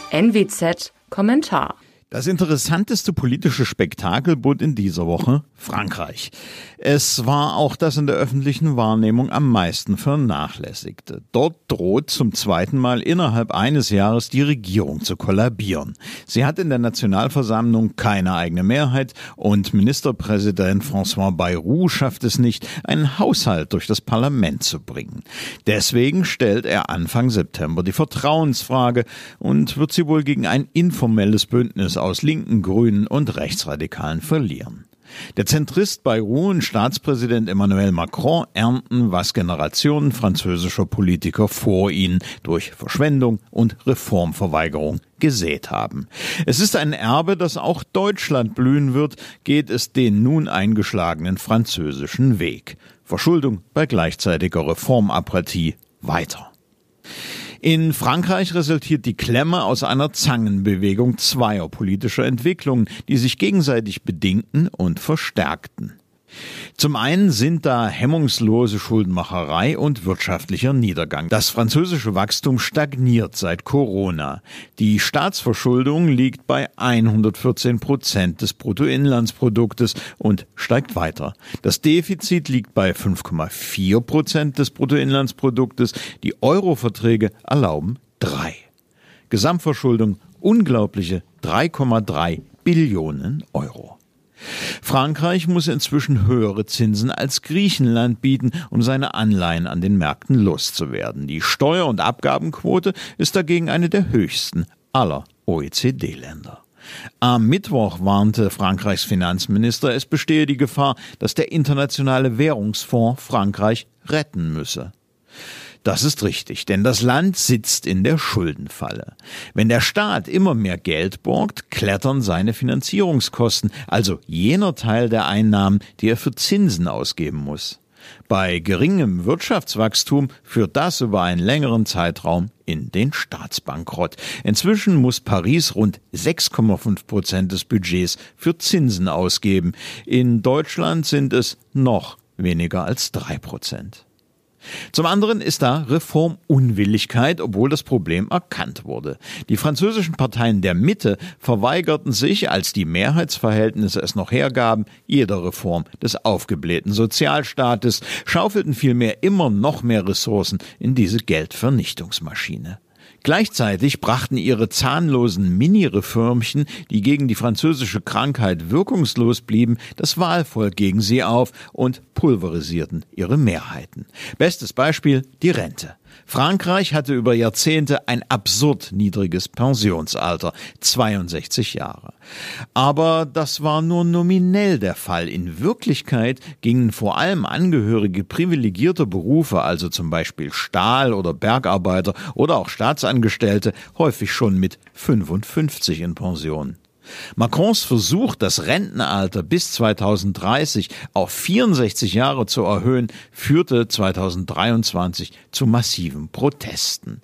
NWZ Kommentar. Das interessanteste politische Spektakel bot in dieser Woche Frankreich. Es war auch das in der öffentlichen Wahrnehmung am meisten vernachlässigte. Dort droht zum zweiten Mal innerhalb eines Jahres die Regierung zu kollabieren. Sie hat in der Nationalversammlung keine eigene Mehrheit und Ministerpräsident François Bayrou schafft es nicht, einen Haushalt durch das Parlament zu bringen. Deswegen stellt er Anfang September die Vertrauensfrage und wird sie wohl gegen ein informelles Bündnis aus Linken, Grünen und Rechtsradikalen verlieren. Der Zentrist Bayrou und Staatspräsident Emmanuel Macron ernten, was Generationen französischer Politiker vor ihnen durch Verschwendung und Reformverweigerung gesät haben. Es ist ein Erbe, das auch Deutschland blühen wird, geht es den nun eingeschlagenen französischen Weg. Verschuldung bei gleichzeitiger Reformapathie weiter. In Frankreich resultiert die Klemme aus einer Zangenbewegung zweier politischer Entwicklungen, die sich gegenseitig bedingten und verstärkten. Zum einen sind da hemmungslose Schuldenmacherei und wirtschaftlicher Niedergang. Das französische Wachstum stagniert seit Corona. Die Staatsverschuldung liegt bei 114% des Bruttoinlandsproduktes und steigt weiter. Das Defizit liegt bei 5,4% des Bruttoinlandsproduktes. Die Euro-Verträge erlauben 3. Gesamtverschuldung unglaubliche 3,3 Billionen Euro. Frankreich muss inzwischen höhere Zinsen als Griechenland bieten, um seine Anleihen an den Märkten loszuwerden. Die Steuer- und Abgabenquote ist dagegen eine der höchsten aller OECD-Länder. Am Mittwoch warnte Frankreichs Finanzminister, es bestehe die Gefahr, dass der Internationale Währungsfonds Frankreich retten müsse. Das ist richtig, denn das Land sitzt in der Schuldenfalle. Wenn der Staat immer mehr Geld borgt, klettern seine Finanzierungskosten, also jener Teil der Einnahmen, die er für Zinsen ausgeben muss. Bei geringem Wirtschaftswachstum führt das über einen längeren Zeitraum in den Staatsbankrott. Inzwischen muss Paris rund 6,5% des Budgets für Zinsen ausgeben. In Deutschland sind es noch weniger als 3%. Zum anderen ist da Reformunwilligkeit, obwohl das Problem erkannt wurde. Die französischen Parteien der Mitte verweigerten sich, als die Mehrheitsverhältnisse es noch hergaben, jeder Reform des aufgeblähten Sozialstaates, schaufelten vielmehr immer noch mehr Ressourcen in diese Geldvernichtungsmaschine. Gleichzeitig brachten ihre zahnlosen Mini-Reformchen, die gegen die französische Krankheit wirkungslos blieben, das Wahlvolk gegen sie auf und pulverisierten ihre Mehrheiten. Bestes Beispiel die Rente. Frankreich hatte über Jahrzehnte ein absurd niedriges Pensionsalter, 62 Jahre. Aber das war nur nominell der Fall. In Wirklichkeit gingen vor allem Angehörige privilegierter Berufe, also zum Beispiel Stahl- oder Bergarbeiter oder auch Staatsangestellte, häufig schon mit 55 in Pension. Macrons Versuch, das Rentenalter bis 2030 auf 64 Jahre zu erhöhen, führte 2023 zu massiven Protesten.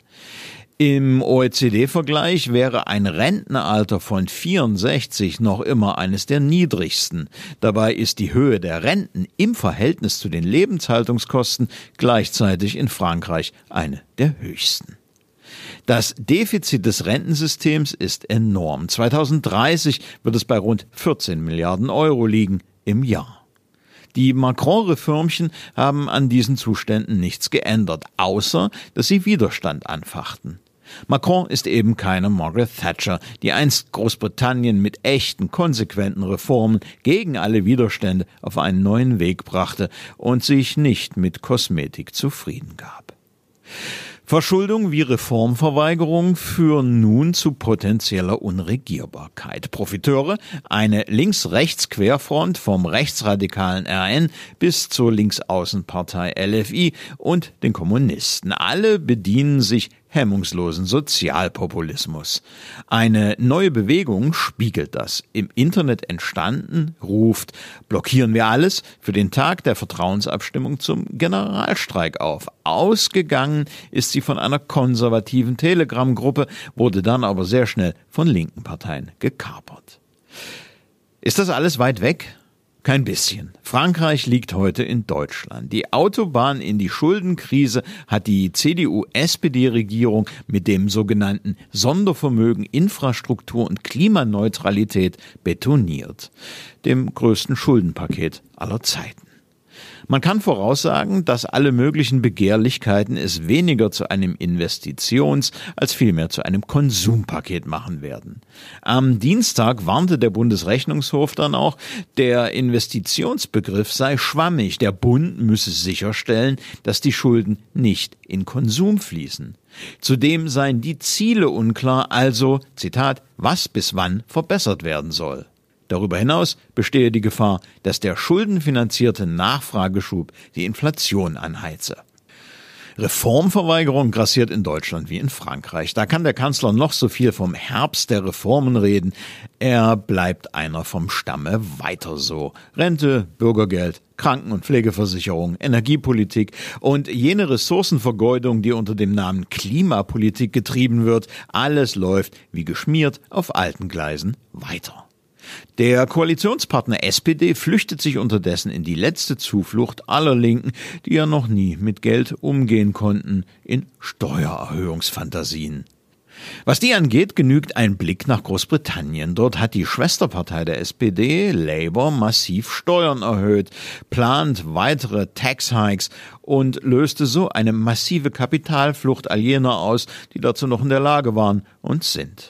Im OECD-Vergleich wäre ein Rentenalter von 64 noch immer eines der niedrigsten. Dabei ist die Höhe der Renten im Verhältnis zu den Lebenshaltungskosten gleichzeitig in Frankreich eine der höchsten. Das Defizit des Rentensystems ist enorm. 2030 wird es bei rund 14 Milliarden Euro liegen im Jahr. Die Macron-Reformchen haben an diesen Zuständen nichts geändert, außer dass sie Widerstand anfachten. Macron ist eben keine Margaret Thatcher, die einst Großbritannien mit echten, konsequenten Reformen gegen alle Widerstände auf einen neuen Weg brachte und sich nicht mit Kosmetik zufrieden gab. Verschuldung wie Reformverweigerung führen nun zu potenzieller Unregierbarkeit. Profiteure, eine Links-Rechts-Querfront vom rechtsradikalen RN bis zur Linksaußenpartei LFI und den Kommunisten. Alle bedienen sich hemmungslosen Sozialpopulismus. Eine neue Bewegung spiegelt das. Im Internet entstanden, ruft, blockieren wir alles für den Tag der Vertrauensabstimmung zum Generalstreik auf. Ausgegangen ist sie von einer konservativen Telegram-Gruppe, wurde dann aber sehr schnell von linken Parteien gekapert. Ist das alles weit weg? Kein bisschen. Frankreich liegt heute in Deutschland. Die Autobahn in die Schuldenkrise hat die CDU-SPD-Regierung mit dem sogenannten Sondervermögen Infrastruktur und Klimaneutralität betoniert. Dem größten Schuldenpaket aller Zeiten. Man kann voraussagen, dass alle möglichen Begehrlichkeiten es weniger zu einem Investitions- als vielmehr zu einem Konsumpaket machen werden. Am Dienstag warnte der Bundesrechnungshof dann auch, der Investitionsbegriff sei schwammig. Der Bund müsse sicherstellen, dass die Schulden nicht in Konsum fließen. Zudem seien die Ziele unklar, also, Zitat, was bis wann verbessert werden soll. Darüber hinaus bestehe die Gefahr, dass der schuldenfinanzierte Nachfrageschub die Inflation anheize. Reformverweigerung grassiert in Deutschland wie in Frankreich. Da kann der Kanzler noch so viel vom Herbst der Reformen reden. Er bleibt einer vom Stamme weiter so. Rente, Bürgergeld, Kranken- und Pflegeversicherung, Energiepolitik und jene Ressourcenvergeudung, die unter dem Namen Klimapolitik getrieben wird, alles läuft wie geschmiert auf alten Gleisen weiter. Der Koalitionspartner SPD flüchtet sich unterdessen in die letzte Zuflucht aller Linken, die ja noch nie mit Geld umgehen konnten, in Steuererhöhungsfantasien. Was die angeht, genügt ein Blick nach Großbritannien. Dort hat die Schwesterpartei der SPD, Labour, massiv Steuern erhöht, plant weitere Tax-Hikes und löste so eine massive Kapitalflucht all jener aus, die dazu noch in der Lage waren und sind.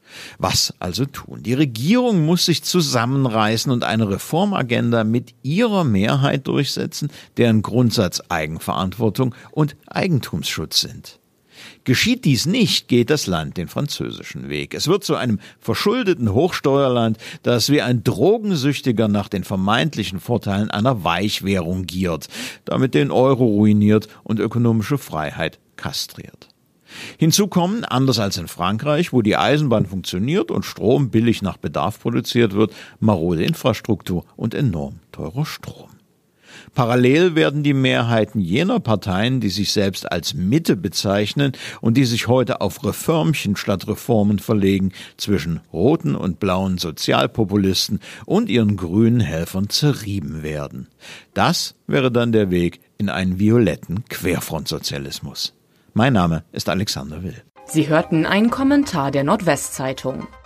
Was also tun? Die Regierung muss sich zusammenreißen und eine Reformagenda mit ihrer Mehrheit durchsetzen, deren Grundsatz Eigenverantwortung und Eigentumsschutz sind. Geschieht dies nicht, geht das Land den französischen Weg. Es wird zu einem verschuldeten Hochsteuerland, das wie ein Drogensüchtiger nach den vermeintlichen Vorteilen einer Weichwährung giert, damit den Euro ruiniert und ökonomische Freiheit kastriert. Hinzu kommen, anders als in Frankreich, wo die Eisenbahn funktioniert und Strom billig nach Bedarf produziert wird, marode Infrastruktur und enorm teurer Strom. Parallel werden die Mehrheiten jener Parteien, die sich selbst als Mitte bezeichnen und die sich heute auf Reformchen statt Reformen verlegen, zwischen roten und blauen Sozialpopulisten und ihren grünen Helfern zerrieben werden. Das wäre dann der Weg in einen violetten Querfrontsozialismus. Mein Name ist Alexander Will. Sie hörten einen Kommentar der Nordwestzeitung.